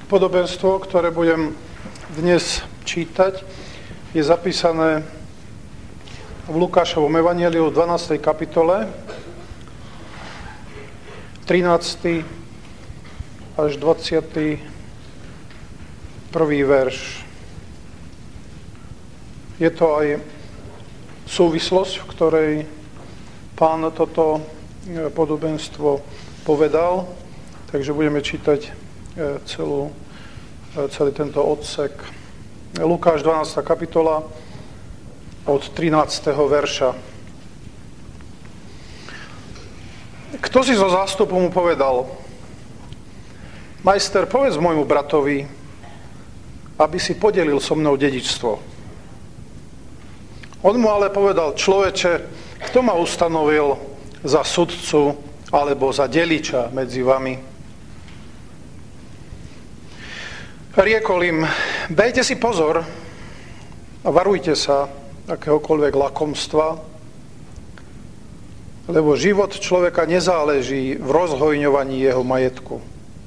Podobenstvo, ktoré budem dnes čítať, je zapísané v Lukášovom evanjeliu v 12. kapitole, 13. až 21. verš. Je to aj súvislosť, v ktorej Pán toto podobenstvo povedal, takže budeme čítať celý tento odsek. Lukáš 12. kapitola od 13. verša. Kto si zo zástupu mu povedal: Majster, povedz môjmu bratovi, aby si podelil so mnou dedičstvo. On mu ale povedal: Človeče, kto ma ustanovil za sudcu alebo za deliča medzi vami? Riekol im: Dajte si pozor a varujte sa akéhokoľvek lakomstva, lebo život človeka nezáleží v rozhojňovaní jeho majetku.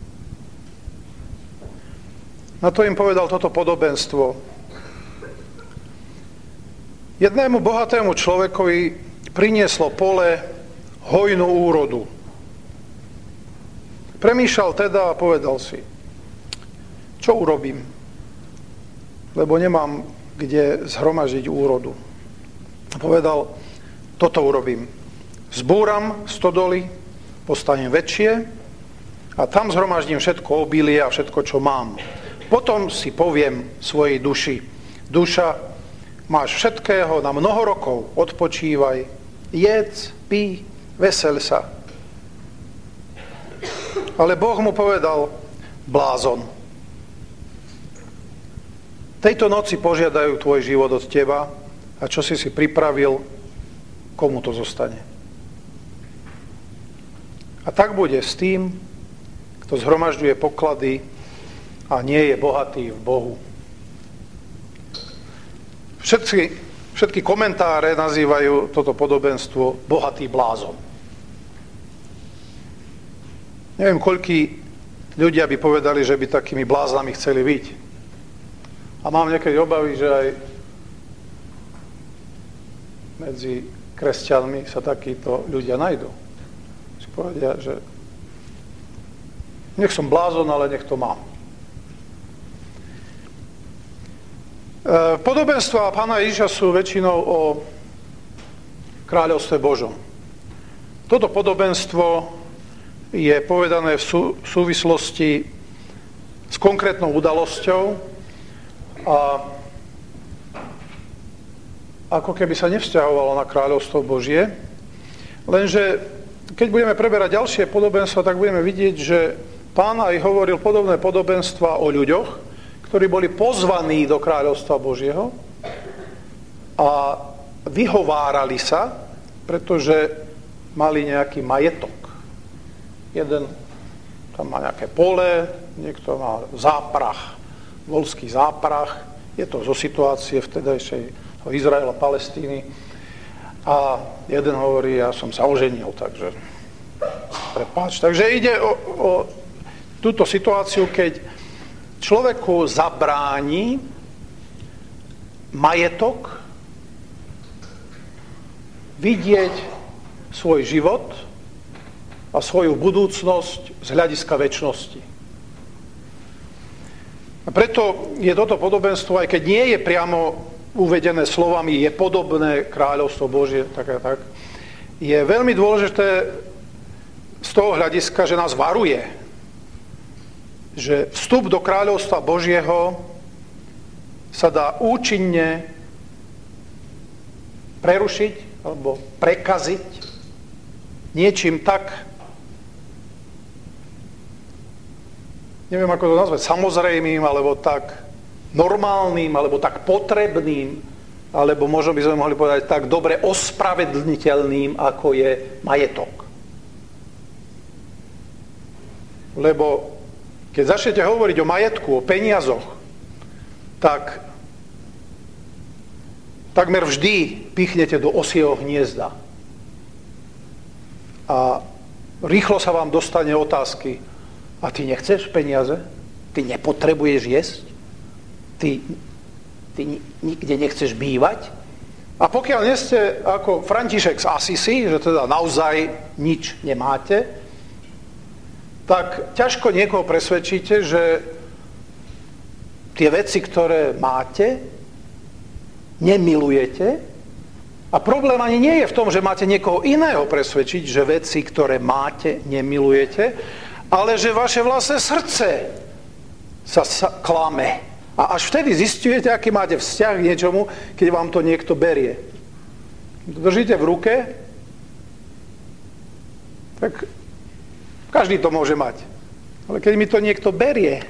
Na to im povedal toto podobenstvo. Jednému bohatému človekovi prinieslo pole hojnú úrodu. Premýšľal teda a povedal si: Čo urobím? Lebo nemám kde zhromažiť úrodu. A povedal: Toto urobím. Zbúram stodoly, postavím väčšie a tam zhromaždím všetko obilie a všetko, čo mám. Potom si poviem svojej duši: Duša, máš všetkého na mnoho rokov, odpočívaj, jedz, pí, vesel sa. Ale Boh mu povedal: Blázon, tejto noci požiadajú tvoj život od teba a čo si pripravil, komu to zostane. A tak bude s tým, kto zhromažďuje poklady a nie je bohatý v Bohu. Všetky komentáre nazývajú toto podobenstvo bohatý blázon. Neviem, koľkí ľudia by povedali, že by takými bláznami chceli byť. A mám niekedy obavy, že aj medzi kresťanmi sa takíto ľudia nájdú. Si povedia, že nech som blázon, ale nech to mám. Podobenstvá Pána Ježiša sú väčšinou o kráľovstve Božom. Toto podobenstvo je povedané v súvislosti s konkrétnou udalosťou, a ako keby sa nevzťahovalo na kráľovstvo Božie. Lenže keď budeme preberať ďalšie podobenstva, tak budeme vidieť, že Pán aj hovoril podobné podobenstva o ľuďoch, ktorí boli pozvaní do kráľovstva Božieho a vyhovárali sa, pretože mali nejaký majetok. Jeden tam má nejaké pole, niekto má záprach, voľský záprach, je to zo situácie vtedajšej Izraela, Palestíny. A jeden hovorí: Ja som sa oženil, takže prepáč. Takže ide o túto situáciu, keď človeku zabráni majetok vidieť svoj život a svoju budúcnosť z hľadiska večnosti. A preto je toto podobenstvo, aj keď nie je priamo uvedené slovami, je podobné kráľovstvo Božie, tak, je veľmi dôležité z toho hľadiska, že nás varuje, že vstup do kráľovstva Božieho sa dá účinne prerušiť alebo prekaziť niečím tak, neviem ako to nazvať, samozrejmým, alebo tak normálnym, alebo tak potrebným, alebo možno by sme mohli povedať tak dobre ospravedlniteľným, ako je majetok. Lebo keď začnete hovoriť o majetku, o peniazoch, tak takmer vždy pichnete do osieho hniezda. A rýchlo sa vám dostane otázky: a ty nechceš peniaze? Ty nepotrebuješ jesť? Ty nikde nechceš bývať? A pokiaľ nie ste ako František z Asisi, že teda naozaj nič nemáte, tak ťažko niekoho presvedčíte, že tie veci, ktoré máte, nemilujete. A problém ani nie je v tom, že máte niekoho iného presvedčiť, že veci, ktoré máte, nemilujete, ale že vaše vlastné srdce sa klame. A až vtedy zisťujete, aký máte vzťah k niečomu, keď vám to niekto berie. Držíte v ruke, tak každý to môže mať. Ale keď mi to niekto berie,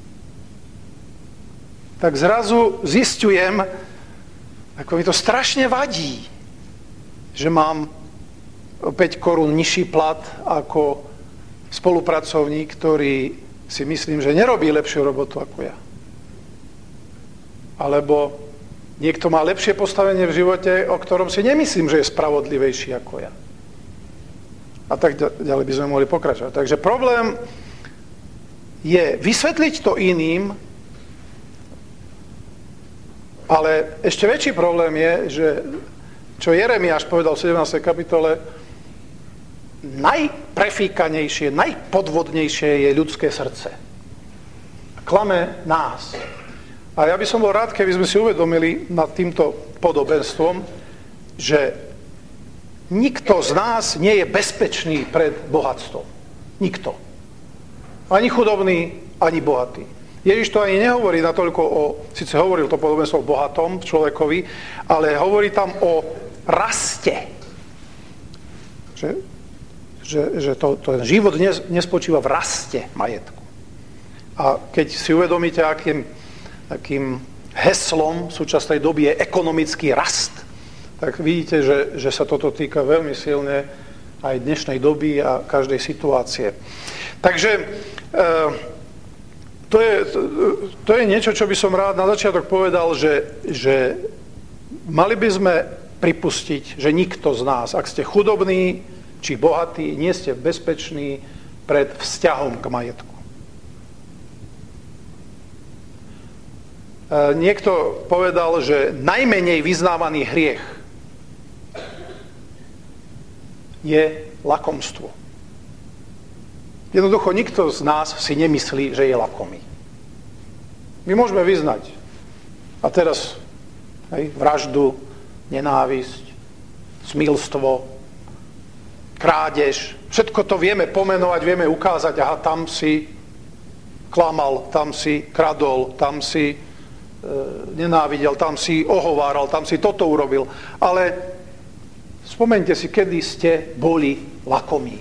tak zrazu zisťujem, ako mi to strašne vadí, že mám o 5 korún nižší plat ako spolupracovník, ktorý si myslím, že nerobí lepšiu robotu ako ja. Alebo niekto má lepšie postavenie v živote, o ktorom si nemyslím, že je spravodlivejší ako ja. A tak ďalej by sme mohli pokračovať. Takže problém je vysvetliť to iným, ale ešte väčší problém je, že čo Jeremiáš povedal v 17. kapitole, najprefíkanejšie, najpodvodnejšie je ľudské srdce. Klame nás. A ja by som bol rád, keby sme si uvedomili nad týmto podobenstvom, že nikto z nás nie je bezpečný pred bohatstvom. Nikto. Ani chudobný, ani bohatý. Ježiš to ani nehovorí natoľko síce hovoril to podobenstvo o bohatom človekovi, ale hovorí tam o raste. Že ten život nespočíva v raste majetku. A keď si uvedomíte, akým heslom v súčasnej doby je ekonomický rast, tak vidíte, že sa toto týka veľmi silne aj dnešnej doby a každej situácie. Takže to je niečo, čo by som rád na začiatok povedal, že mali by sme pripustiť, že nikto z nás, ak ste chudobní či bohatí, nie ste bezpeční pred vzťahom k majetku. Niekto povedal, že najmenej vyznávaný hriech je lakomstvo. Jednoducho nikto z nás si nemyslí, že je lakomý. My môžeme vyznať. A teraz vraždu, nenávisť, smilstvo, krádež, všetko to vieme pomenovať, vieme ukázať, aha, tam si klamal, tam si kradol, tam si nenávidel, tam si ohováral, tam si toto urobil. Ale spomeňte si, kedy ste boli lakomí.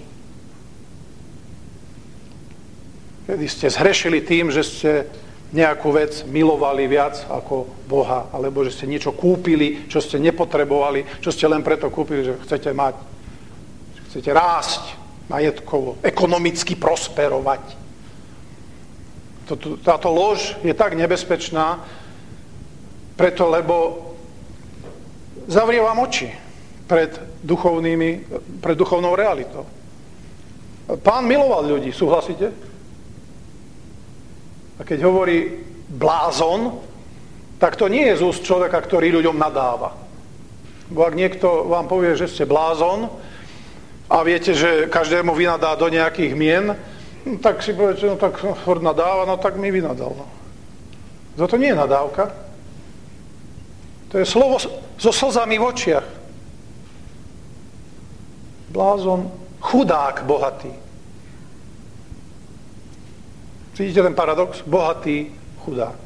Kedy ste zhrešili tým, že ste nejakú vec milovali viac ako Boha, alebo že ste niečo kúpili, čo ste nepotrebovali, čo ste len preto kúpili, že chcete mať, že chcete rásť majetkovo, ekonomicky prosperovať. Táto lož je tak nebezpečná, preto, lebo zavrie vám oči pred duchovnou realitou. Pán miloval ľudí, súhlasíte? A keď hovorí blázon, tak to nie je z úst človeka, ktorý ľuďom nadáva. Bo ak niekto vám povie, že ste blázon a viete, že každému vynadá do nejakých mien, tak si poviete, no tak furt nadáva, no tak mi vynadal. To nie je nadávka. To je slovo so slzami v očiach. Blázon, chudák bohatý. Vidíte ten paradox? Bohatý, chudák.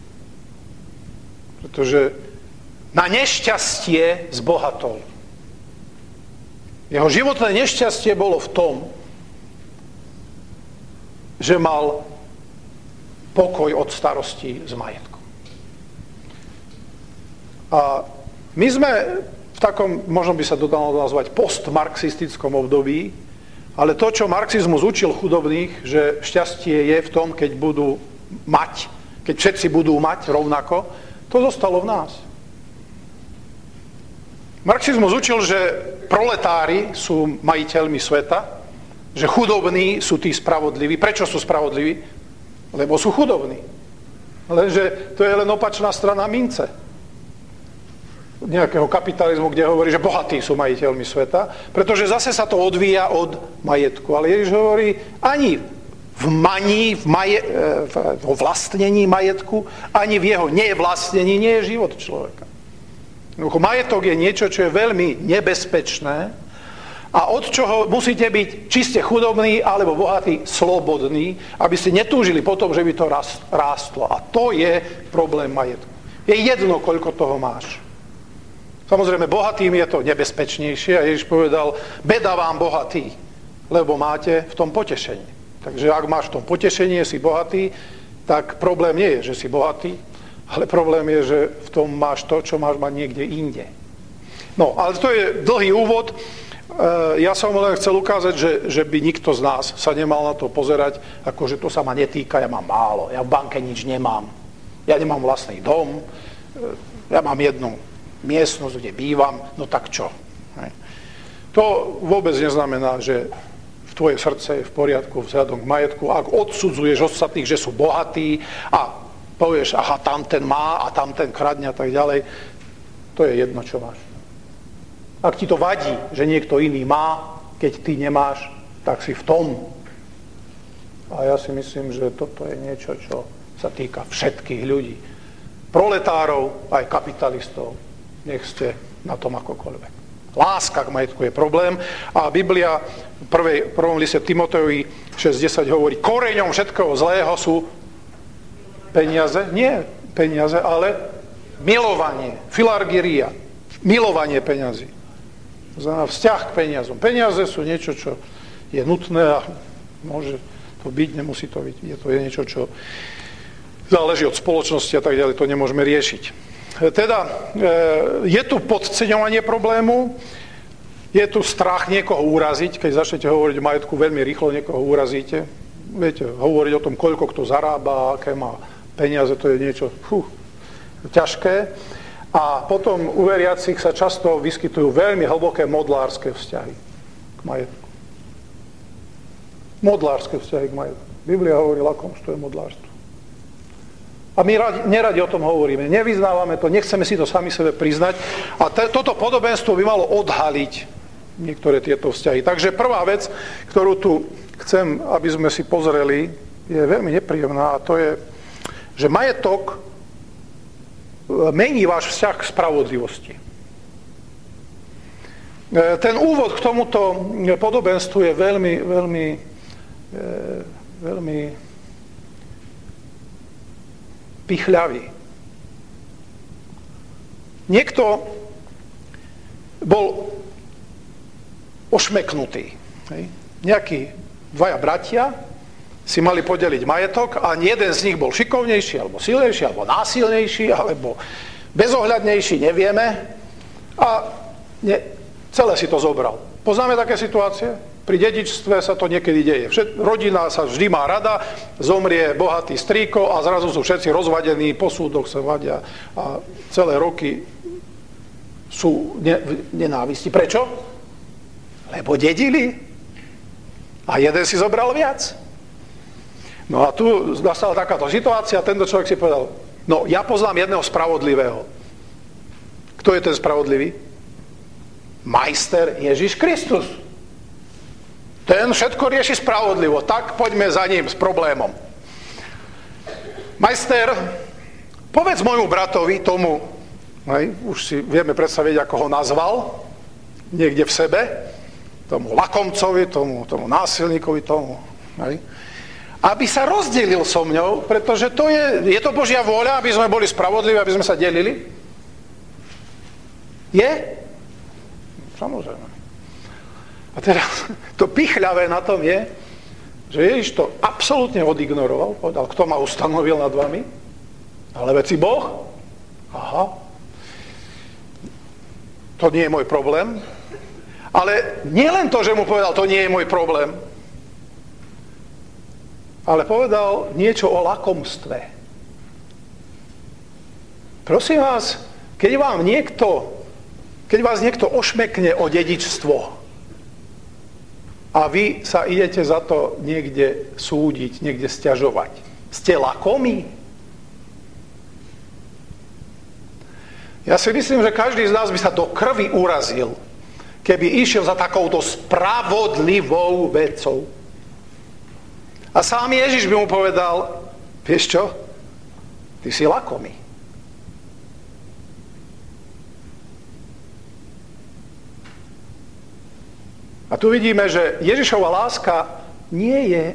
Pretože na nešťastie zbohatol. Jeho životné nešťastie bolo v tom, že mal pokoj od starostí s majetkom. A my sme v takom, možno by sa to dalo nazvať postmarxistickom období, ale to, čo marxizmus učil chudobných, že šťastie je v tom, keď budú mať, keď všetci budú mať rovnako, to zostalo v nás. Marxizmus učil, že proletári sú majiteľmi sveta, že chudobní sú tí spravodliví. Prečo sú spravodliví? lebo sú chudobní. Lenže to je len opačná strana mince. Nejakého kapitalizmu, kde hovorí, že bohatí sú majiteľmi sveta, pretože zase sa to odvíja od majetku. Ale Ježiš hovorí, ani vo vlastnení majetku, ani v jeho nevlastnení nie je život človeka. Majetok je niečo, čo je veľmi nebezpečné a od čoho musíte byť čiste chudobní alebo bohatí, slobodní, aby ste netúžili potom, že by to rástlo. A to je problém majetku. Je jedno, koľko toho máš. Samozrejme, bohatým je to nebezpečnejšie a Ježiš povedal, beda vám bohatí, lebo máte v tom potešenie. Takže ak máš v tom potešenie, si bohatý, tak problém nie je, že si bohatý, ale problém je, že v tom máš to, čo máš mať niekde inde. No, ale to je dlhý úvod. Ja som len chcel ukázať, že by nikto z nás sa nemal na to pozerať, ako že to sa ma netýka, ja mám málo, ja v banke nič nemám, ja nemám vlastný dom, ja mám jednu miestnosť, kde bývam, no tak čo? To vôbec neznamená, že tvoje srdce je v poriadku vzhľadom k majetku. Ak odsudzuješ ostatných, že sú bohatí a povieš, aha, tamten má a tamten kradne a tak ďalej, to je jedno, čo máš. Ak ti to vadí, že niekto iný má, keď ty nemáš, tak si v tom. A ja si myslím, že toto je niečo, čo sa týka všetkých ľudí. Proletárov, aj kapitalistov. Nech ste na tom akokoľvek. Láska k majetku je problém a Biblia v prvom liste Timotejovi 6.10 hovorí, koreňom všetkého zlého sú peniaze, nie peniaze, ale milovanie, filargeria, milovanie peňazí. Znamená vzťah k peniazom. Peniaze sú niečo, čo je nutné a môže to byť, nemusí to byť. Je to niečo, čo záleží od spoločnosti a tak ďalej, to nemôžeme riešiť. Teda je tu podceňovanie problému, je tu strach niekoho uraziť, keď začnete hovoriť o majetku, veľmi rýchlo niekoho urazíte. Viete, hovoriť o tom, koľko kto zarába, aké má peniaze, to je niečo ťažké. A potom u veriacich sa často vyskytujú veľmi hlboké modlárske vzťahy k majetku. Modlárske vzťahy k majetku. Biblia hovorí, lakomstvo je modlárstvo. A my neradi o tom hovoríme, nevyznávame to, nechceme si to sami sebe priznať. A toto podobenstvo by malo odhaliť niektoré tieto vzťahy. Takže prvá vec, ktorú tu chcem, aby sme si pozreli, je veľmi nepríjemná a to je, že majetok mení váš vzťah k spravodlivosti. Ten úvod k tomuto podobenstvu je veľmi pichľavý. Niekto bol ošmeknutý. Nejakí dvaja bratia si mali podeliť majetok a jeden z nich bol šikovnejší, alebo silnejší, alebo násilnejší, alebo bezohľadnejší, nevieme. A celé si to zobral. Poznáme také situácie? Pri dedičstve sa to niekedy deje. Rodina sa vždy má rada, zomrie bohatý strýko a zrazu sú všetci rozvadení, po súdoch sa vadia a celé roky sú nenávisti. Prečo? Lebo dedili a jeden si zobral viac. No a tu nastala takáto situácia, tento človek si povedal, no ja poznám jedného spravodlivého. Kto je ten spravodlivý? Majster Ježiš Kristus. Ten všetko rieši spravodlivo, tak poďme za ním s problémom. Majster, povedz môjmu bratovi, tomu, už si vieme predstaviť, ako ho nazval, niekde v sebe, tomu lakomcovi, tomu násilníkovi, tomu, aby sa rozdelil so mňou, pretože to je to Božia vôľa, aby sme boli spravodliví, aby sme sa delili. Je? Samozrejme. A teraz to pichľavé na tom je, že Ježiš to absolútne odignoroval, povedal, kto ma ustanovil nad vami? Ale veci Boh? Aha. To nie je môj problém. Ale nie len to, že mu povedal, to nie je môj problém, ale povedal niečo o lakomstve. Prosím vás, keď vás niekto ošmekne o dedičstvo, a vy sa idete za to niekde súdiť, niekde sťažovať. Ste lakomí? Ja si myslím, že každý z nás by sa do krvi urazil, keby išiel za takouto spravodlivou vecou. A sám Ježiš by mu povedal, vieš čo, ty si lakomý. A tu vidíme, že Ježišova láska nie je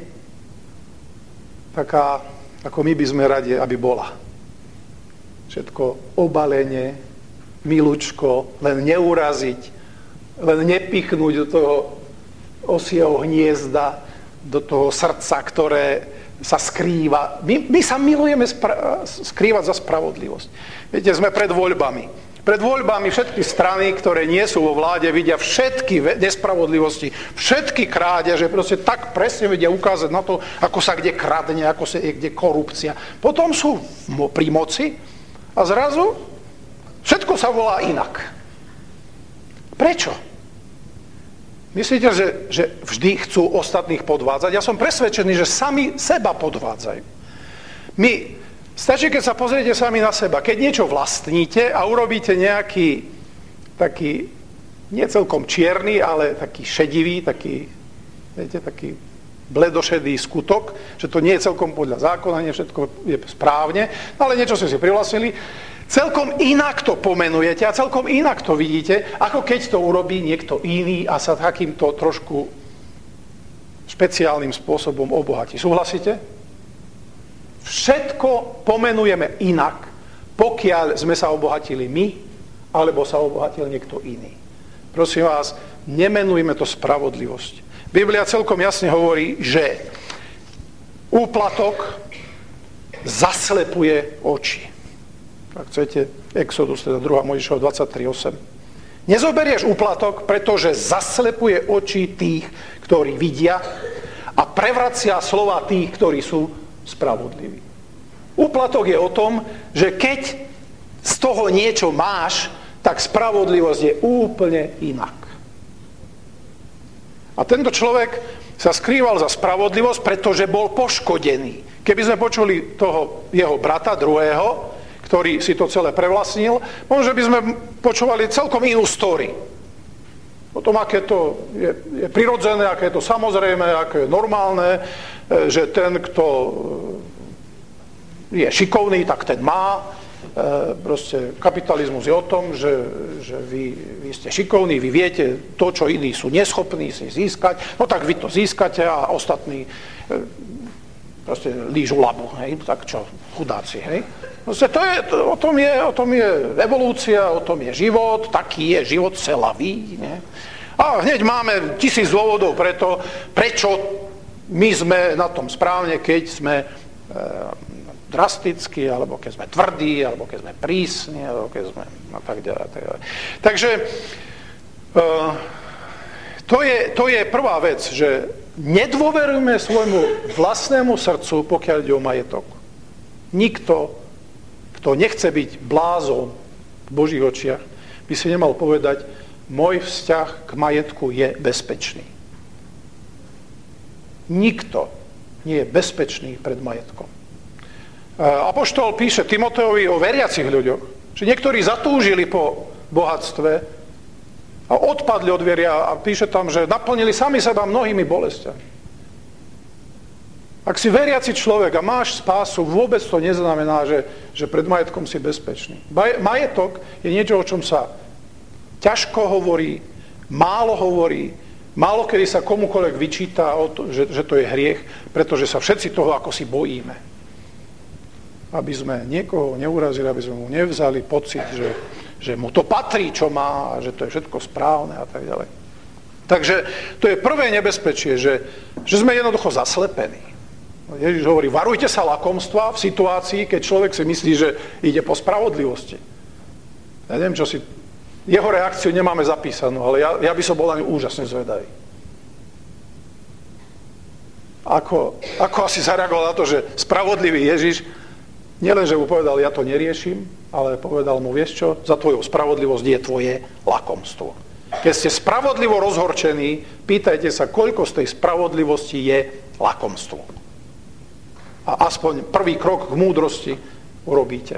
taká, ako my by sme radi, aby bola. Všetko obalenie, milučko, len neuraziť, len nepichnúť do toho osieho hniezda, do toho srdca, ktoré sa skrýva. My sa milujeme skrývať za spravodlivosť. Viete, sme pred voľbami. Pred voľbami všetky strany, ktoré nie sú vo vláde, vidia všetky nespravodlivosti, všetky krádeže, proste tak presne vedia ukázať na to, ako sa kde kradne, ako sa kde korupcia. Potom sú pri moci a zrazu všetko sa volá inak. Prečo? Myslíte, že vždy chcú ostatných podvádzať? Ja som presvedčený, že sami seba podvádzajú. Stačí, keď sa pozriete sami na seba. Keď niečo vlastníte a urobíte nejaký taký, nie celkom čierny, ale taký šedivý, taký bledošedý skutok, že to nie je celkom podľa zákona, nie všetko je správne, ale niečo ste si privlastnili, celkom inak to pomenujete a celkom inak to vidíte, ako keď to urobí niekto iný a sa takýmto trošku špeciálnym spôsobom obohatí. Súhlasíte? Všetko pomenujeme inak, pokiaľ sme sa obohatili my, alebo sa obohatil niekto iný. Prosím vás, nemenujme to spravodlivosť. Biblia celkom jasne hovorí, že úplatok zaslepuje oči. Ak chcete, Exodus, teda 2. Mojžišova 23:8. Nezoberieš úplatok, pretože zaslepuje oči tých, ktorí vidia a prevracia slova tých, ktorí sú spravodlivý. Úplatok je o tom, že keď z toho niečo máš, tak spravodlivosť je úplne inak. A tento človek sa skrýval za spravodlivosť, pretože bol poškodený. Keby sme počuli toho jeho brata, druhého, ktorý si to celé prevlastnil, možno by sme počúvali celkom inú story. O tom, aké to je prirodzené, aké je to samozrejme, aké je normálne, že ten, kto je šikovný, tak ten má. Proste kapitalizmus je o tom, že vy ste šikovní, vy viete to, čo iní sú neschopní si získať, no tak vy to získate a ostatní proste lížu labu, hej, tak čo, chudáci, hej. Proste o tom je evolúcia, o tom je život, taký je život celavý, ne? A hneď máme 1000 dôvodov prečo my sme na tom správne, keď sme drastickí, alebo keď sme tvrdí, alebo keď sme prísni, alebo keď sme a tak ďalej. Takže to je prvá vec, že nedôverujme svojmu vlastnému srdcu, pokiaľ ide o majetok. Nikto, kto nechce byť blázon v Božích očiach, by si nemal povedať, môj vzťah k majetku je bezpečný. Nikto nie je bezpečný pred majetkom. Apoštol píše Timoteovi o veriacich ľuďoch, že niektorí zatúžili po bohatstve a odpadli od viery a píše tam, že naplnili sami seba mnohými bolestiami. Ak si veriaci človek a máš spásu, vôbec to neznamená, že pred majetkom si bezpečný. Majetok je niečo, o čom sa ťažko hovorí, málo kedy sa komukoľvek vyčíta, že to je hriech, pretože sa všetci toho ako si bojíme. Aby sme niekoho neurazili, aby sme mu nevzali pocit, že mu to patrí, čo má, a že to je všetko správne a tak ďalej. Takže to je prvé nebezpečie, že sme jednoducho zaslepení. Ježiš hovorí, varujte sa lakomstva v situácii, keď človek si myslí, že ide po spravodlivosti. Ja neviem, čo si... Jeho reakciu nemáme zapísanú, ale ja by som bol na ňu úžasne zvedavý. Ako asi zareagoval na to, že spravodlivý Ježiš nielenže mu povedal, ja to neriešim, ale povedal mu, vieš čo, za tvojou spravodlivosť je tvoje lakomstvo. Keď ste spravodlivo rozhorčení, pýtajte sa, koľko z tej spravodlivosti je lakomstvo. a aspoň prvý krok k múdrosti urobíte.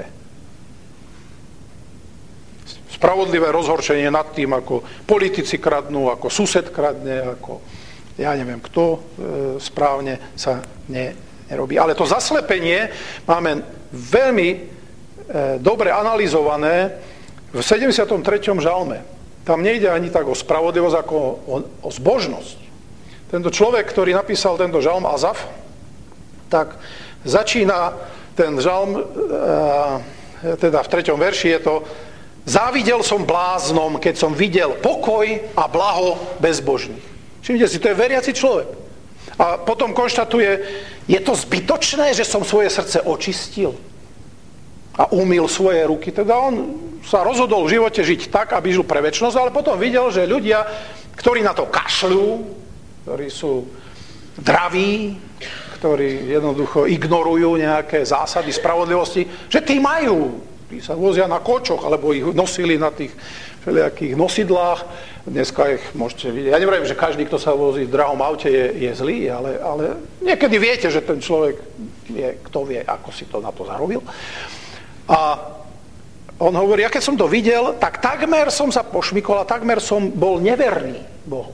Spravodlivé rozhorčenie nad tým, ako politici kradnú, ako sused kradne, ako ja neviem kto, správne sa nerobí. Ale to zaslepenie máme veľmi dobre analyzované v 73. žalme. Tam nejde ani tak o spravodlivosť, ako o zbožnosť. Tento človek, ktorý napísal tento žalm, Azaf, tak začína ten žalm, teda v 3. verši je to: závidel som bláznom, keď som videl pokoj a blaho bezbožných. Všimnite si, to je veriaci človek. A potom konštatuje, je to zbytočné, že som svoje srdce očistil a umyl svoje ruky. Teda on sa rozhodol v živote žiť tak, aby žil pre večnosť, ale potom videl, že ľudia, ktorí na to kašľú, ktorí sú draví, ktorí jednoducho ignorujú nejaké zásady spravodlivosti, že tí majú. Tí sa vozia na kočoch, alebo ich nosili na tých všelijakých nosidlách. Dneska ich môžete vidieť. Ja neviem, že každý, kto sa vozí v drahom aute, je zlý, ale niekedy viete, že ten človek je, kto vie, ako si to na to zarobil. A on hovorí, ja keď som to videl, tak takmer som sa pošmykol a takmer som bol neverný Bohu.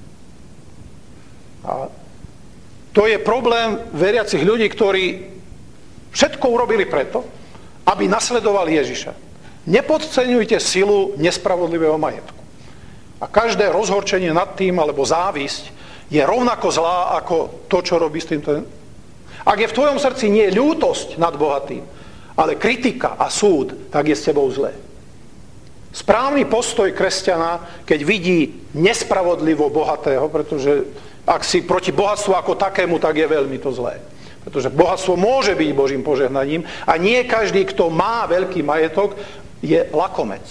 A to je problém veriacich ľudí, ktorí všetko urobili preto, aby nasledovali Ježiša. Nepodceňujte silu nespravodlivého majetku. A každé rozhorčenie nad tým, alebo závisť, je rovnako zlá, ako to, čo robí s týmto. Ak je v tvojom srdci nie ľútosť nad bohatým, ale kritika a súd, tak je s tebou zlé. Správny postoj kresťana, keď vidí nespravodlivo bohatého, pretože ak si proti bohatstvu ako takému, tak je veľmi to zlé. Pretože bohatstvo môže byť Božím požehnaním a nie každý, kto má veľký majetok, je lakomec.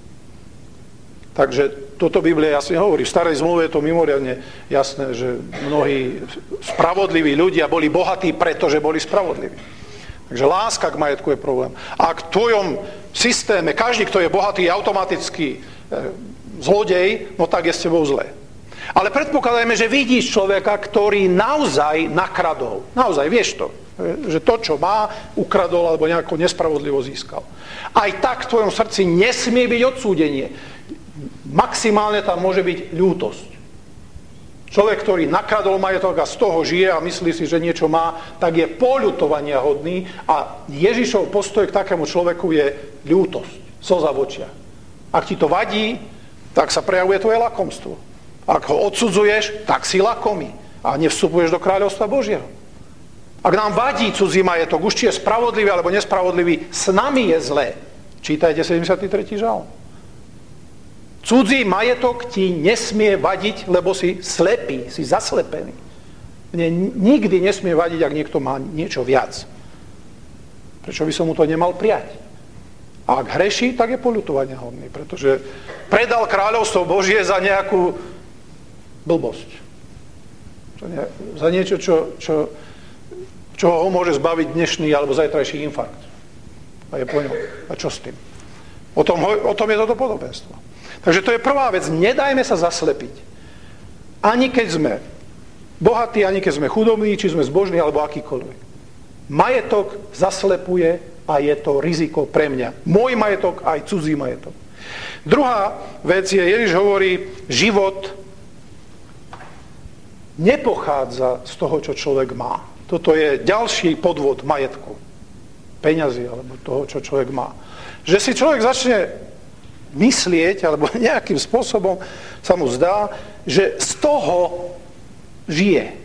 Takže toto Biblia jasne hovorí. V starej zmluve je to mimoriadne jasné, že mnohí spravodliví ľudia boli bohatí, pretože boli spravodliví. Takže láska k majetku je problém. A k tvojom systéme každý, kto je bohatý, je automaticky zlodej, no tak je s tebou zlé. Ale predpokladajme, že vidíš človeka, ktorý naozaj nakradol. Naozaj, vieš to. Že to, čo má, ukradol alebo nejako nespravodlivo získal. Aj tak v tvojom srdci nesmie byť odsúdenie. Maximálne tam môže byť ľútosť. Človek, ktorý nakradol majetok a z toho žije a myslí si, že niečo má, tak je poľutovania hodný a Ježišov postoj k takému človeku je ľútosť, slza v očiach. Ak ti to vadí, tak sa prejavuje tvoje lakomstvo. Ak ho odsudzuješ, tak si lakomý a nevstupuješ do kráľovstva Božieho. Ak nám vadí cudzí majetok, už či je spravodlivý alebo nespravodlivý, s nami je zlé. Čítajte 73. žalm. Cudzí majetok ti nesmie vadiť, lebo si slepý, si zaslepený. Mne nikdy nesmie vadiť, ak niekto má niečo viac. Prečo by som mu to nemal prijať? A ak hreší, tak je poľutovania hodný, pretože predal kráľovstvo Božie za nejakú blbosť. Za niečo, čo ho môže zbaviť dnešný alebo zajtrajší infarkt. A je po ňom. A čo s tým? O tom je toto podobenstvo. Takže to je prvá vec. Nedajme sa zaslepiť. Ani keď sme bohatí, ani keď sme chudobní, či sme zbožní, alebo akýkoľvek. Majetok zaslepuje a je to riziko pre mňa. Môj majetok, aj cudzí majetok. Druhá vec je, Ježiš hovorí, život nepochádza z toho, čo človek má. Toto je ďalší podvod majetku. Peňazí, alebo toho, čo človek má. Že si človek začne myslieť, alebo nejakým spôsobom sa mu zdá, že z toho žije.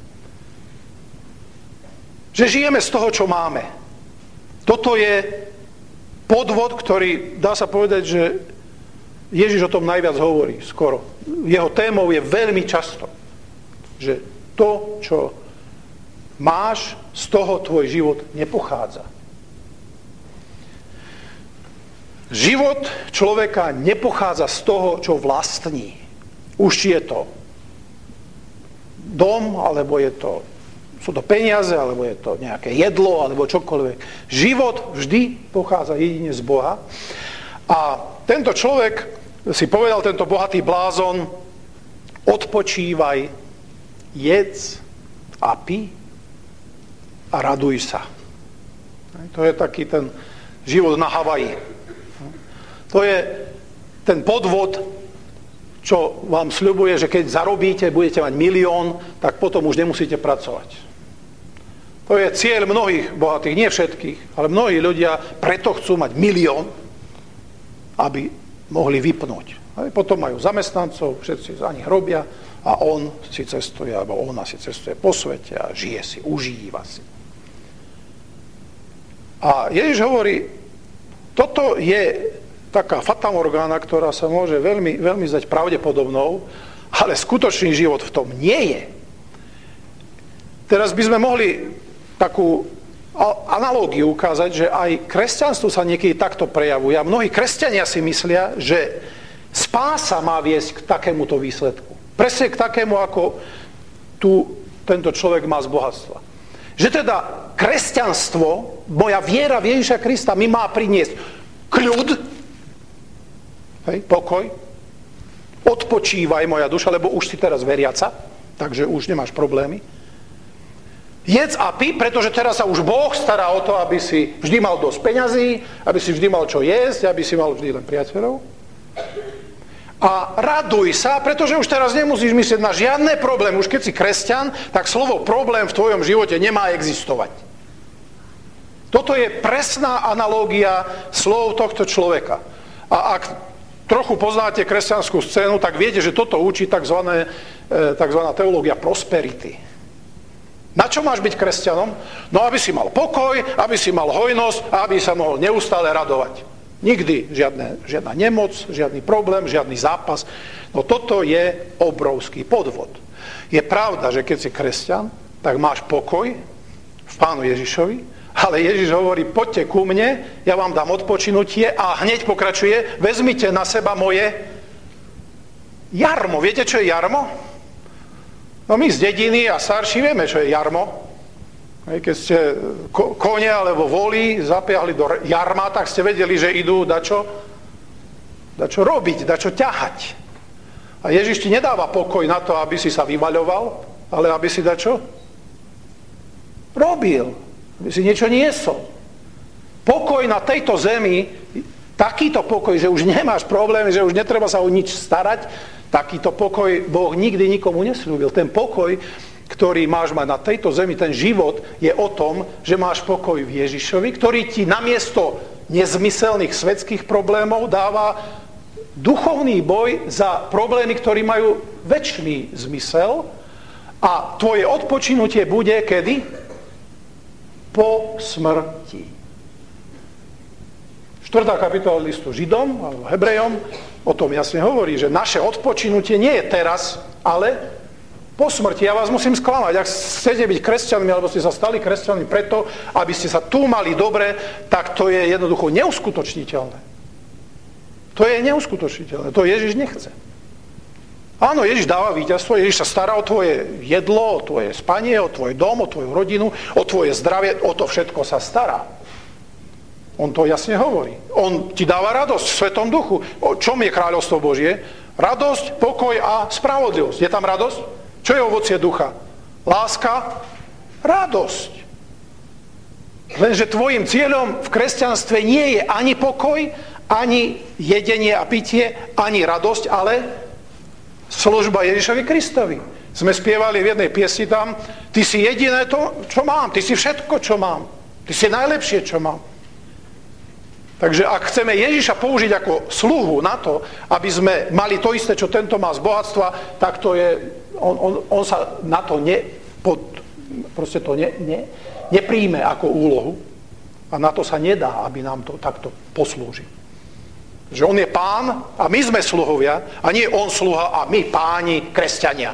Že žijeme z toho, čo máme. Toto je podvod, ktorý, dá sa povedať, že Ježiš o tom najviac hovorí skoro. Jeho témou je veľmi často, že to, čo máš, z toho tvoj život nepochádza. Život človeka nepochádza z toho, čo vlastní. Už či je to dom, alebo sú to peniaze, alebo je to nejaké jedlo, alebo čokoľvek. Život vždy pochádza jedine z Boha. A tento človek si povedal, tento bohatý blázon, odpočívaj, jedz a pí. a raduj sa. To je taký ten život na Havaji. To je ten podvod, čo vám sľubuje, že keď zarobíte, budete mať 1 000 000, tak potom už nemusíte pracovať. To je cieľ mnohých bohatých, nie všetkých, ale mnohí ľudia preto chcú mať 1 000 000, aby mohli vypnúť. A potom majú zamestnancov, všetci za nich robia a on si cestuje, alebo ona si cestuje po svete a žije si, užíva si. A Ježiš hovorí, toto je taká fatamorgána, ktorá sa môže veľmi, veľmi zdať pravdepodobnou, ale skutočný život v tom nie je. Teraz by sme mohli takú analógiu ukázať, že aj kresťanstvo sa niekedy takto prejavuje a mnohí kresťania si myslia, že spása má viesť k takémuto výsledku. Presne k takému, ako tento človek má z bohatstva. Že teda kresťanstvo, moja viera v Ježiša Krista mi má priniesť kľud, pokoj, odpočívaj moja duša, lebo už si teraz veriaca, takže už nemáš problémy. Jedz a pí, pretože teraz sa už Boh stará o to, aby si vždy mal dosť peňazí, aby si vždy mal čo jesť, aby si mal vždy len priateľov. A raduj sa, pretože už teraz nemusíš myslieť na žiadne problémy. Už keď si kresťan, tak slovo problém v tvojom živote nemá existovať. Toto je presná analógia slov tohto človeka. A ak trochu poznáte kresťanskú scénu, tak viete, že toto učí takzvaná teológia prosperity. Na čo máš byť kresťanom? No, aby si mal pokoj, aby si mal hojnosť a aby sa mohol neustále radovať. Nikdy žiadna nemoc, žiadny problém, žiadny zápas. No toto je obrovský podvod. Je pravda, že keď si kresťan, tak máš pokoj v Pánu Ježišovi, ale Ježiš hovorí, poďte ku mne, ja vám dám odpočinutie a hneď pokračuje, vezmite na seba moje jarmo. Viete, čo je jarmo? No my z dediny a starší vieme, čo je jarmo. Keď ste kone alebo voli zapiahli do jarma, tak ste vedeli, že idú dačo robiť, dačo ťahať. A Ježiš ti nedáva pokoj na to, aby si sa vyvaľoval, ale aby si dačo robil, aby si niečo niesol. Pokoj na tejto zemi, takýto pokoj, že už nemáš problémy, že už netreba sa o nič starať, takýto pokoj Boh nikdy nikomu nesľúbil. Ten pokoj, ktorý máš mať na tejto zemi, ten život je o tom, že máš pokoj v Ježišovi, ktorý ti namiesto nezmyselných svetských problémov dáva duchovný boj za problémy, ktorí majú večný zmysel a tvoje odpočinutie bude kedy? Po smrti. 4. kapitola listu Židom alebo Hebrejom o tom jasne hovorí, že naše odpočinutie nie je teraz, ale po smrti. Ja vás musím sklamať. Ak chcete byť kresťanmi, alebo ste sa stali kresťanmi preto, aby ste sa tu mali dobre, tak to je jednoducho neuskutočniteľné. To je neuskutočniteľné. To Ježiš nechce. Áno, Ježiš dáva víťazstvo, Ježiš sa stará o tvoje jedlo, o tvoje spanie, o tvoj dom, o tvoju rodinu, o tvoje zdravie, o to všetko sa stará. On to jasne hovorí. On ti dáva radosť v Svetom duchu. O čom je kráľovstvo Božie? Radosť, pokoj a spravodlivosť. Je tam radosť? Čo je ovocie ducha? Láska, radosť. Lenže tvojim cieľom v kresťanstve nie je ani pokoj, ani jedenie a pitie, ani radosť, ale služba Ježišovi Kristovi. Sme spievali v jednej piesni tam, ty si jediné to, čo mám, ty si všetko, čo mám. Ty si najlepšie, čo mám. Takže ak chceme Ježiša použiť ako sluhu na to, aby sme mali to isté, čo tento má z bohatstva, tak to je, on sa na to nepríjme ako úlohu a na to sa nedá, aby nám to takto poslúžil. Že on je pán a my sme sluhovia a nie on sluha a my páni kresťania,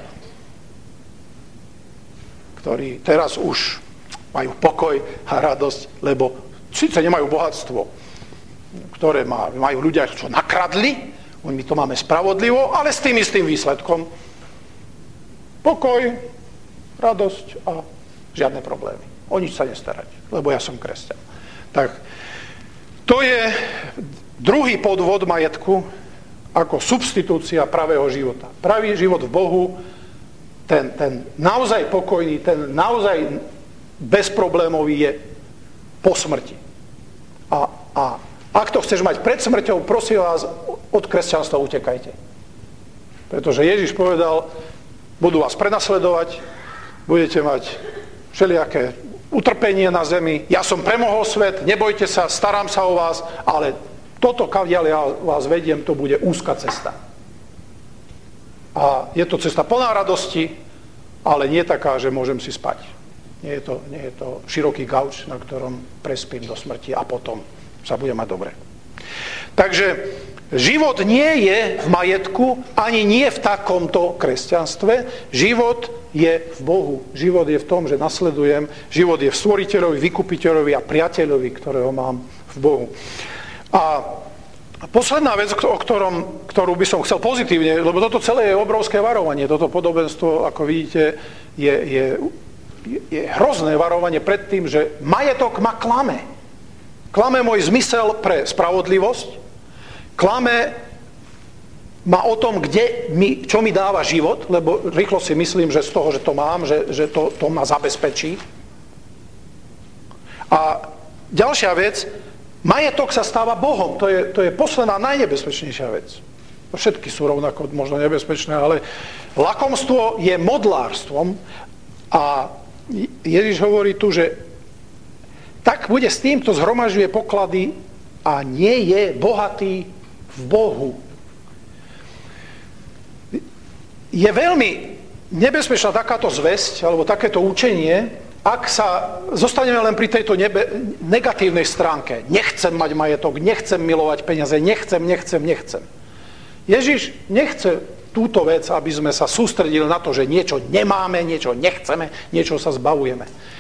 ktorí teraz už majú pokoj a radosť, lebo síce nemajú bohatstvo, ktoré majú ľudia, čo nakradli, my to máme spravodlivo, ale s tým istým výsledkom. Pokoj, radosť a žiadne problémy. O nič sa nestarať, lebo ja som kresťan. Tak to je druhý podvod majetku ako substitúcia pravého života. Pravý život v Bohu, ten naozaj pokojný, ten naozaj bezproblémový je po smrti. A ak to chceš mať pred smrťou, prosím vás, od kresťanstva utekajte. Pretože Ježiš povedal, budú vás prenasledovať, budete mať všelijaké utrpenie na zemi, ja som premohol svet, nebojte sa, starám sa o vás, ale toto, kadiaľ ja vás vediem, to bude úzka cesta. A je to cesta plná radosti, ale nie taká, že môžem si spať. Nie je to široký gauč, na ktorom prespím do smrti a potom sa bude mať dobre. Takže život nie je v majetku, ani nie v takomto kresťanstve. Život je v Bohu. Život je v tom, že nasledujem. Život je v stvoriteľovi, vykupiteľovi a priateľovi, ktorého mám v Bohu. A posledná vec, ktorú by som chcel pozitívne, lebo toto celé je obrovské varovanie. Toto podobenstvo, ako vidíte, je hrozné varovanie pred tým, že majetok ma klame. Klame môj zmysel pre spravodlivosť, klame ma o tom, čo mi dáva život, lebo rýchlo si myslím, že z toho, že to mám, že to ma zabezpečí. A ďalšia vec, majetok sa stáva Bohom. To je posledná, najnebezpečnejšia vec. Všetky sú rovnako možno nebezpečné, ale lakomstvo je modlárstvom a Ježiš hovorí tu, že tak bude s tým, kto zhromažďuje poklady a nie je bohatý v Bohu. Je veľmi nebezpečná takáto zvesť, alebo takéto učenie, ak sa zostaneme len pri tejto negatívnej stránke. Nechcem mať majetok, nechcem milovať peniaze, nechcem. Ježiš nechce túto vec, aby sme sa sústredili na to, že niečo nemáme, niečo nechceme, niečo sa zbavujeme.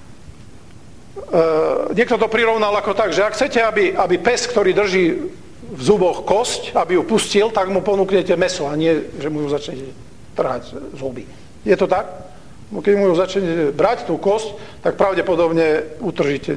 Niekto to prirovnal ako tak, že ak chcete, aby pes, ktorý drží v zuboch kosť, aby ju pustil, tak mu ponúknete mäso a nie, že mu ju začnete trhať zuby. Je to tak? Keď mu ju začnete brať tú kosť, tak pravdepodobne utržíte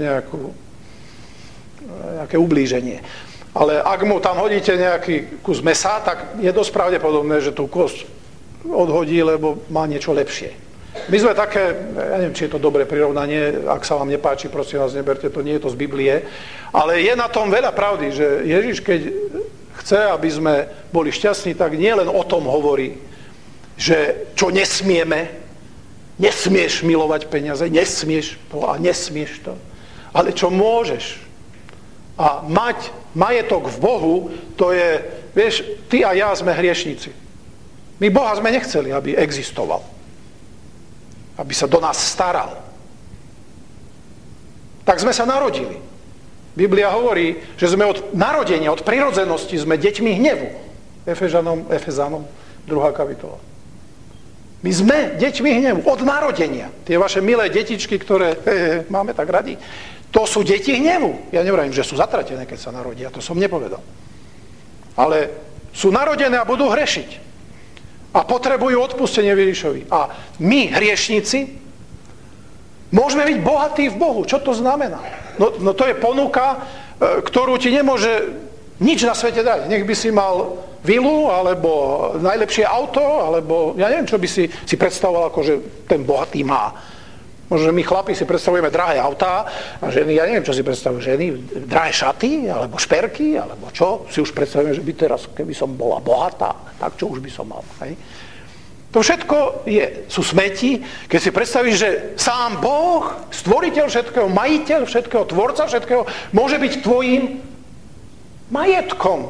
nejaké ublíženie. Ale ak mu tam hodíte nejaký kus mäsa, tak je dosť pravdepodobné, že tú kosť odhodí, lebo má niečo lepšie. My sme také, ja neviem, či je to dobré prirovnanie, ak sa vám nepáči, prosím vás, neberte to, nie je to z Biblie, ale je na tom veľa pravdy, že Ježiš, keď chce, aby sme boli šťastní, tak nie len o tom hovorí, že čo nesmieme, nesmieš milovať peniaze, nesmieš to a nesmieš to, ale čo môžeš. A mať majetok v Bohu, to je, vieš, ty a ja sme hriešnici. My Boha sme nechceli, aby existoval. Aby sa do nás staral. Tak sme sa narodili. Biblia hovorí, že sme od narodenia, od prirodzenosti sme deťmi hnevu. Efezanom 2. kapitola. My sme deťmi hnevu od narodenia. Tie vaše milé detičky, ktoré máme tak radi, to sú deti hnevu. Ja nevrajím, že sú zatratené, keď sa narodia, to som nepovedal. Ale sú narodené a budú hrešiť. A potrebujú odpustenie Ježišovi. A my, hriešnici, môžeme byť bohatí v Bohu. Čo to znamená? No to je ponuka, ktorú ti nemôže nič na svete dať. Nech by si mal vilu, alebo najlepšie auto, alebo ja neviem, čo by si predstavoval, ako že ten bohatý má. Možno my chlapi si predstavujeme drahé autá a ženy, ja neviem, čo si predstavujú ženy, drahé šaty, alebo šperky, alebo čo. Si už predstavujeme, že by teraz, keby som bola bohatá, tak čo už by som mal. Hej? To všetko sú smeti, keď si predstavíš, že sám Boh, stvoriteľ všetkého, majiteľ všetkého, tvorca všetkého, môže byť tvojím majetkom.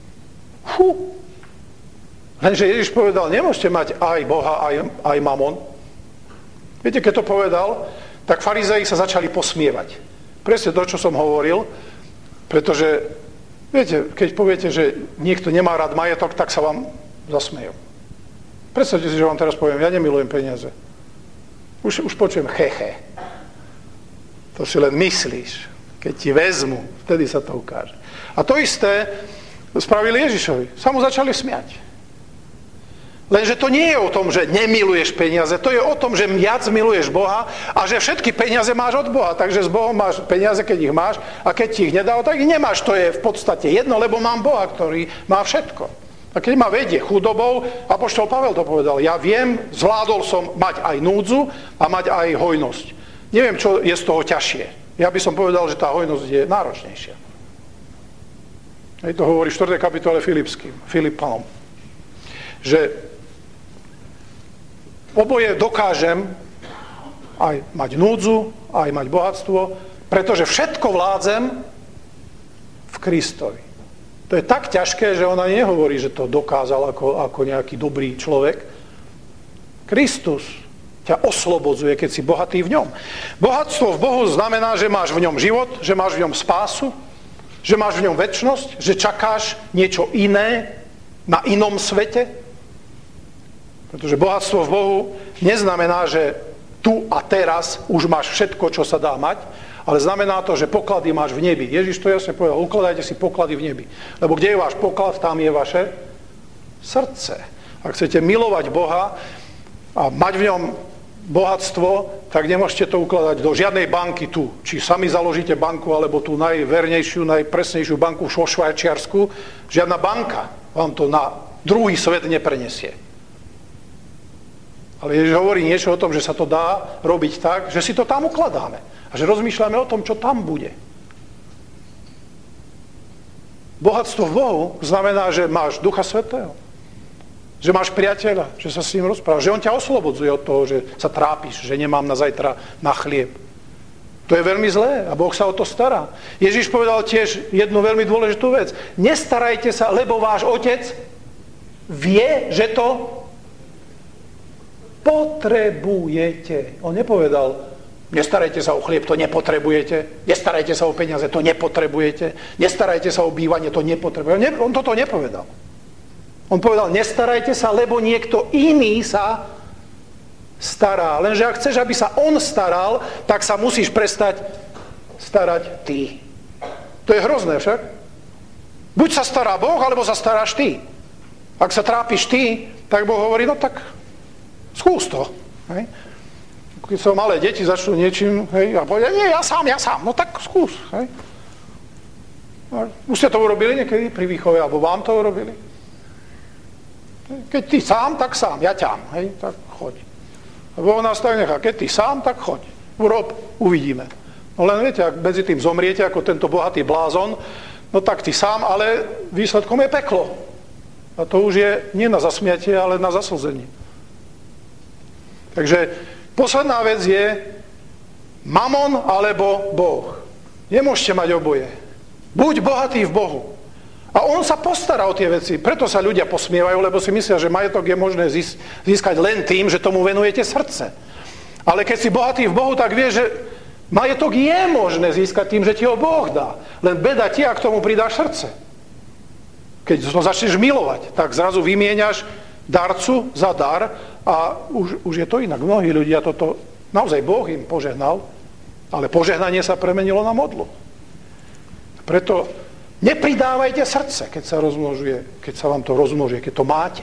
Lenže Ježiš povedal, nemôžete mať aj Boha, aj mamon. Viete, keď to povedal, tak farizei sa začali posmievať. Presne to, čo som hovoril, pretože, viete, keď poviete, že niekto nemá rád majetok, tak sa vám zasmejú. Predstavte si, že vám teraz poviem, ja nemilujem peniaze. Už počujem hehe. To si len myslíš. Keď ti vezmu, vtedy sa to ukáže. A to isté spravili Ježišovi. Sa mu začali smiať. Lenže to nie je o tom, že nemiluješ peniaze, to je o tom, že viac miluješ Boha a že všetky peniaze máš od Boha. Takže s Bohom máš peniaze, keď ich máš, a keď ti ich nedal, tak ich nemáš. To je v podstate jedno, lebo mám Boha, ktorý má všetko. A keď ma vedie chudobou, apoštol Pavel to povedal, ja viem, zvládol som mať aj núdzu a mať aj hojnosť. neviem, čo je z toho ťažšie. Ja by som povedal, že tá hojnosť je náročnejšia. Hej, to hovorí v 4. kapitole Filipanom. Že oboje dokážem aj mať núdzu, aj mať bohatstvo, pretože všetko vládzem v Kristovi. To je tak ťažké, že ona nehovorí, že to dokázal ako nejaký dobrý človek. Kristus ťa oslobodzuje, keď si bohatý v ňom. Bohatstvo v Bohu znamená, že máš v ňom život, že máš v ňom spásu, že máš v ňom večnosť, že čakáš niečo iné na inom svete. Pretože bohatstvo v Bohu neznamená, že tu a teraz už máš všetko, čo sa dá mať, ale znamená to, že poklady máš v nebi. Ježiš to jasne povedal, ukladajte si poklady v nebi. Lebo kde je váš poklad, tam je vaše srdce. Ak chcete milovať Boha a mať v ňom bohatstvo, tak nemôžete to ukladať do žiadnej banky tu. Či sami založíte banku, alebo tú najvernejšiu, najpresnejšiu banku vo Švajčiarsku. Žiadna banka vám to na druhý svet neprenesie. Ale Ježiš hovorí niečo o tom, že sa to dá robiť tak, že si to tam ukladáme. A že rozmýšľame o tom, čo tam bude. Bohatstvo v Bohu znamená, že máš Ducha Svätého. Že máš priateľa, že sa s ním rozprávaš, že on ťa oslobodzuje od toho, že sa trápiš, že nemám na zajtra na chlieb. To je veľmi zlé a Boh sa o to stará. Ježiš povedal tiež jednu veľmi dôležitú vec. Nestarajte sa, lebo váš otec vie, že to potrebujete. On nepovedal, nestarajte sa o chlieb, to nepotrebujete. Nestarajte sa o peniaze, to nepotrebujete. Nestarajte sa o bývanie, to nepotrebujete. On toto nepovedal. On povedal, nestarajte sa, lebo niekto iný sa stará. Lenže ak chceš, aby sa on staral, tak sa musíš prestať starať ty. To je hrozné však. Buď sa stará Boh, alebo sa staráš ty. Ak sa trápiš ty, tak Boh hovorí, no tak skús to. Hej. Keď sa malé deti začnú niečím, hej, a povedia, nie, ja sám, no tak skús. Hej. Už ste to urobili niekedy pri výchove, alebo vám to urobili? Keď ty sám, tak sám, ja ťam, hej, tak choď. A Boh nás tak nechá, keď ty sám, tak choď. Urob, uvidíme. No len viete, ak medzi tým zomriete ako tento bohatý blázon, no tak ty sám, ale výsledkom je peklo. A to už je nie na zasmiatie, ale na zaslzenie. Takže posledná vec je mamon alebo Boh. Nemôžete mať oboje. Buď bohatý v Bohu. A on sa postará o tie veci. Preto sa ľudia posmievajú, lebo si myslia, že majetok je možné získať len tým, že tomu venujete srdce. Ale keď si bohatý v Bohu, tak vieš, že majetok je možné získať tým, že ti ho Boh dá. Len beda ti, ak tomu pridáš srdce. Keď to začneš milovať, tak zrazu vymieňaš darcu za dar a už je to inak. Mnohí ľudia toto, naozaj Boh im požehnal, ale požehnanie sa premenilo na modlu. Preto nepridávajte srdce, keď sa rozmnožuje, keď sa vám to rozmnožuje, keď to máte.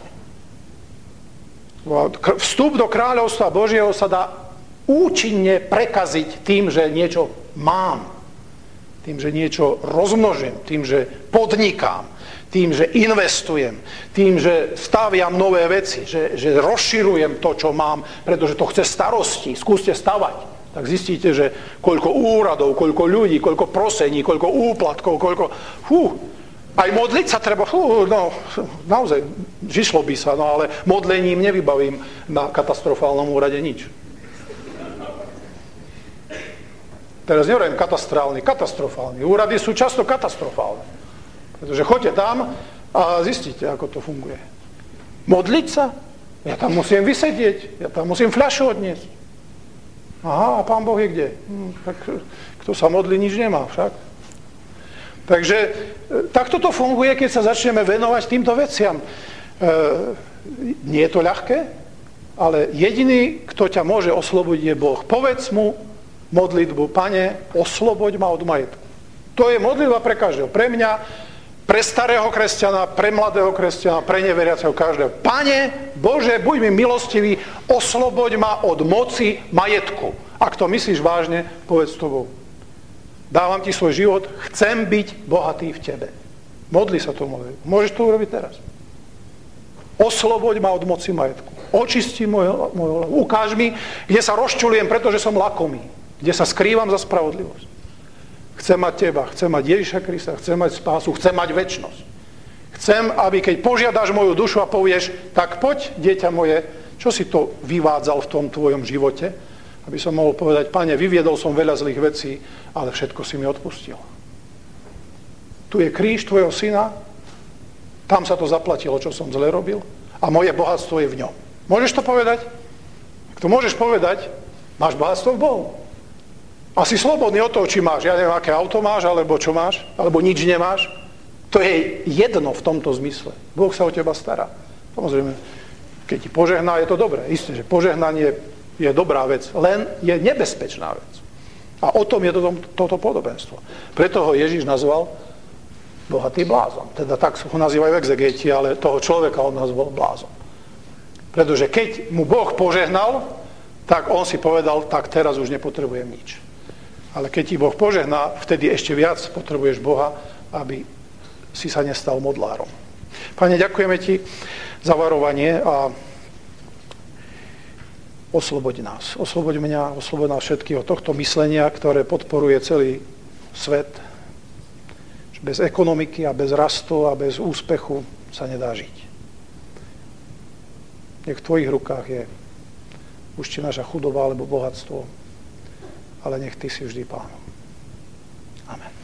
Vstup do kráľovstva Božieho sa dá účinne prekaziť tým, že niečo mám, tým, že niečo rozmnožím, tým, že podnikám, tým, že investujem, tým, že staviam nové veci, že rozširujem to, čo mám, pretože to chce starosti. Skúste stavať. Tak zistíte, že koľko úradov, koľko ľudí, koľko prosení, koľko úplatkov, koľko... Aj modliť sa treba, no, naozaj, žišlo by sa, no ale modlením nevybavím na katastrofálnom úrade nič. Teraz nehovorím katastrofálny. Úrady sú často katastrofálne. Pretože choďte tam a zistíte, ako to funguje. Modliť sa? Ja tam musím vysedieť, ja tam musím fľašu odniesť. Aha, a Pán Boh je kde? Tak kto sa modlí, nič nemá však. Takže takto to funguje, keď sa začneme venovať týmto veciam. Nie je to ľahké, ale jediný, kto ťa môže oslobodiť, je Boh. Povedz mu modlitbu, Pane, osloboď ma od majetku. To je modlitba pre každého. Pre mňa, pre starého kresťana, pre mladého kresťana, pre neveriaceho každého. Pane, Bože, buď mi milostivý, osloboď ma od moci majetku. Ak to myslíš vážne, povedz to Bohu. Dávam ti svoj život, chcem byť bohatý v tebe. Modli sa to modlitbu. Môžeš to urobiť teraz. Osloboď ma od moci majetku. Očisti môj, ukáž mi, kde sa rozčulujem, pretože som lakomý. kde sa skrývam za spravodlivosť. Chcem mať teba, chcem mať Ježiša Krista, chcem mať spásu, chcem mať večnosť. Chcem, aby keď požiadaš moju dušu a povieš, tak poď, dieťa moje, čo si to vyvádzal v tom tvojom živote, aby som mohol povedať, Pane, vyviedol som veľa zlých vecí, ale všetko si mi odpustil. Tu je kríž tvojho syna, tam sa to zaplatilo, čo som zle robil a moje bohatstvo je v ňom. Môžeš to povedať? Ak to môžeš povedať, máš bohatstvo v Bohu. A si slobodný od toho, či máš, ja neviem, aké auto máš, alebo čo máš, alebo nič nemáš. To je jedno v tomto zmysle. Boh sa o teba stará. Samozrejme, keď ti požehná, je to dobré. Isté, že požehnanie je dobrá vec, len je nebezpečná vec. A o tom je toto podobenstvo. Preto ho Ježiš nazval bohatý blázon. Teda tak ho nazývajú exegeti, ale toho človeka on nazval blázon. Pretože keď mu Boh požehnal, tak on si povedal, tak teraz už nepotrebujem nič. Ale keď ti Boh požehná, vtedy ešte viac potrebuješ Boha, aby si sa nestal modlárom. Pane, ďakujeme ti za varovanie a osloboď nás. Osloboď mňa, osloboď nás všetkých od tohto myslenia, ktoré podporuje celý svet. Bez ekonomiky a bez rastu a bez úspechu sa nedá žiť. Nech v tvojich rukách je už či naša chudoba alebo bohatstvo, ale nech ty si vždy Pánom. Amen.